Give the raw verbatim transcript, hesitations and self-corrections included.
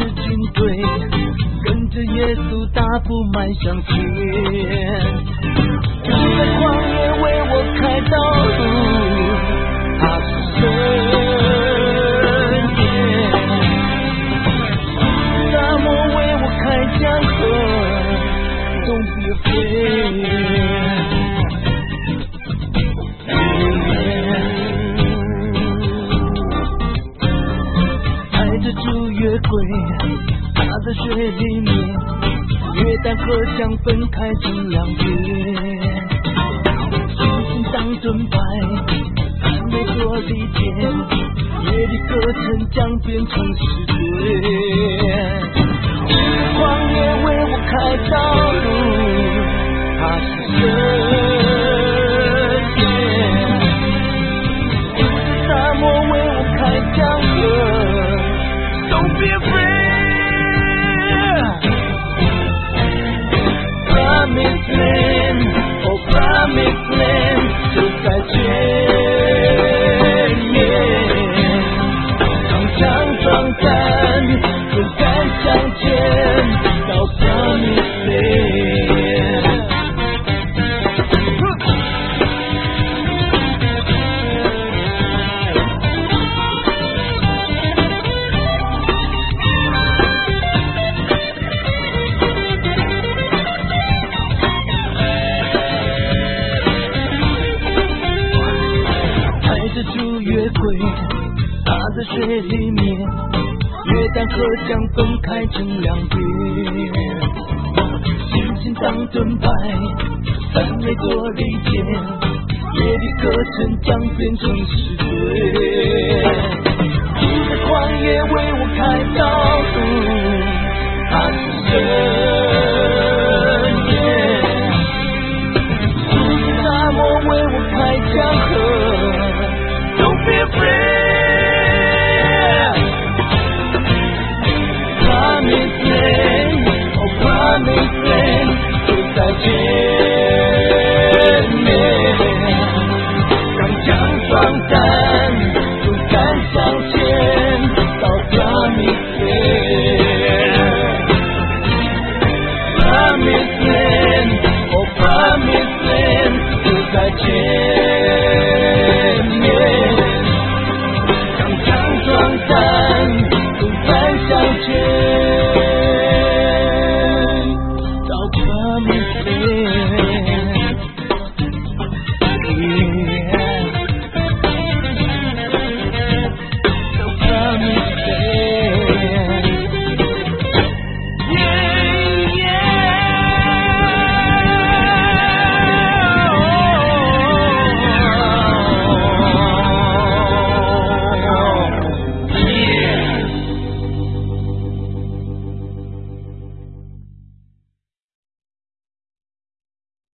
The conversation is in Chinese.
军队，跟着耶稣大步迈向前。在旷野为我开道路，他是神耶。沙漠为我开江河，Don't be afraid。主越轨，他的血里面，约旦河将分开成两边。星星当盾牌，三枚多利剑，耶利哥城将变成石堆。旷野为我开道路，他是神耶。沙漠为我开江河。Don't be afraid. Promised land, oh promised land, 就在前面。长枪壮胆，勇敢向前，到 Promised land。主越轨，他的血里面，约旦河将分开成两边。星星当盾牌，三枚多利剑，耶利哥城将变成石堆。你在旷野为我开道